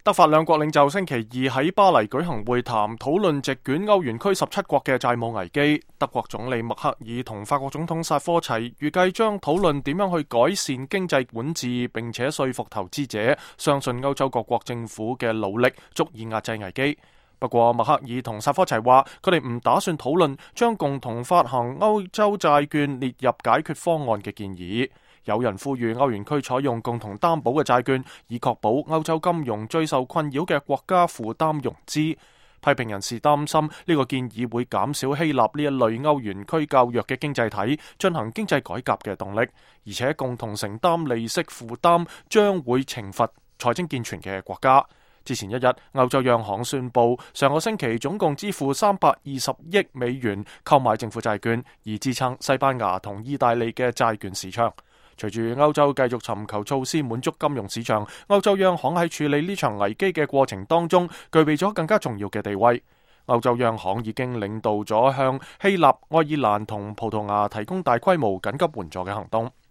德法兩國領袖星期二喺巴黎舉行會談，討論席捲歐元區17國嘅債務危機。德國總理默克爾同法國總統薩科齊預計將討論點樣去改善經濟管治，並且說服投資者相信歐洲各國政府嘅努力足以壓制危機。不過，默克爾同薩科齊話，佢哋唔打算討論將共同發行歐洲債券列入解決方案嘅建議。有人呼籲歐元區採用共同擔保嘅債券，以確保歐洲金融最受困擾嘅國家負擔融資。批評人士擔心呢個建議會減少希臘呢一類歐元區較弱嘅經濟體進行經濟改革嘅動力，而且共同承擔利息負擔將會懲罰財政健全嘅國家。之前一日，歐洲央行宣布上個星期總共支付320億美元購買政府債券，以支撐西班牙同意大利嘅債券市場。隨住歐洲繼續尋求措施滿足金融市場，歐洲央行喺處理呢場危機嘅過程當中，具備咗更加重要嘅地位。歐洲央行已經領導咗向希臘、愛爾蘭同葡萄牙提供大規模緊急援助嘅行動。